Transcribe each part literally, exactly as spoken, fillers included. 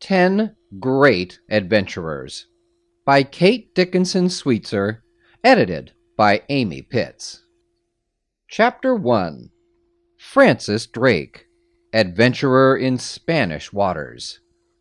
Ten Great Adventurers by Kate Dickinson Sweetser, edited by Amy Pitts. Chapter one. Francis Drake, Adventurer in Spanish Waters.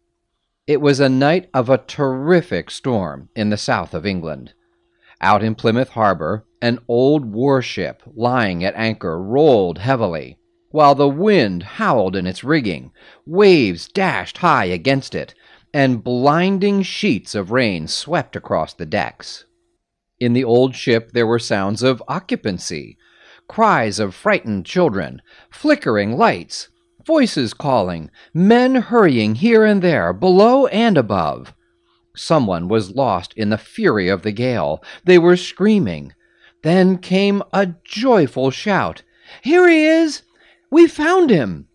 It was a night of a terrific storm in the south of England. Out in Plymouth Harbor, an old warship lying at anchor rolled heavily, while the wind howled in its rigging, waves dashed high against it, and blinding sheets of rain swept across the decks. In the old ship there were sounds of occupancy, cries of frightened children, flickering lights, voices calling, men hurrying here and there, below and above. Someone was lost in the fury of the gale. They were screaming. Then came a joyful shout. "Here he is! We found him!"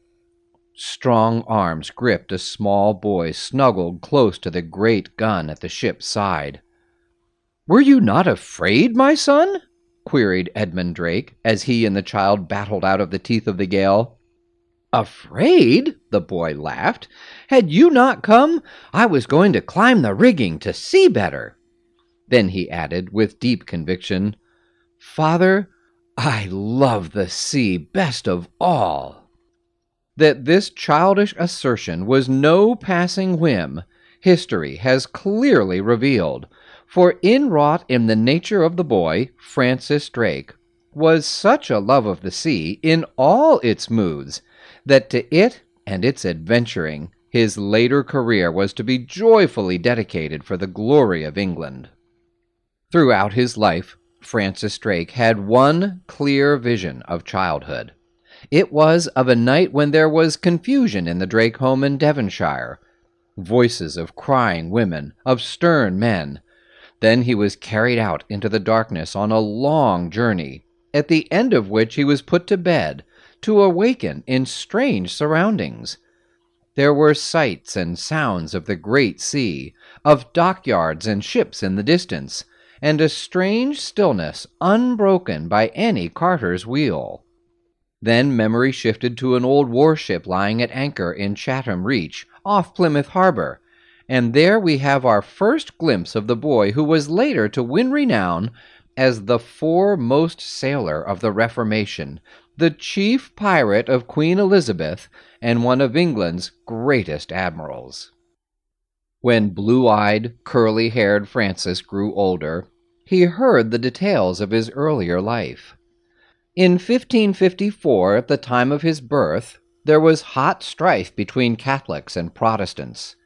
Strong arms gripped a small boy snuggled close to the great gun at the ship's side. "Were you not afraid, my son?" queried Edmund Drake, as he and the child battled out of the teeth of the gale. "Afraid?" the boy laughed. "Had you not come, I was going to climb the rigging to see better." Then he added, with deep conviction, "Father, I love the sea best of all." That this childish assertion was no passing whim, history has clearly revealed, for inwrought in the nature of the boy, Francis Drake, was such a love of the sea in all its moods, that to it and its adventuring his later career was to be joyfully dedicated for the glory of England. Throughout his life, Francis Drake had one clear vision of childhood. It was of a night when there was confusion in the Drake home in Devonshire, voices of crying women, of stern men. Then he was carried out into the darkness on a long journey, at the end of which he was put to bed, to awaken in strange surroundings. There were sights and sounds of the great sea, of dockyards and ships in the distance, and a strange stillness unbroken by any carter's wheel. Then memory shifted to an old warship lying at anchor in Chatham Reach, off Plymouth Harbor, and there we have our first glimpse of the boy who was later to win renown as the foremost sailor of the Reformation, the chief pirate of Queen Elizabeth, and one of England's greatest admirals. When blue-eyed, curly-haired Francis grew older, he heard the details of his earlier life. In fifteen fifty-four, at the time of his birth, there was hot strife between Catholics and Protestants.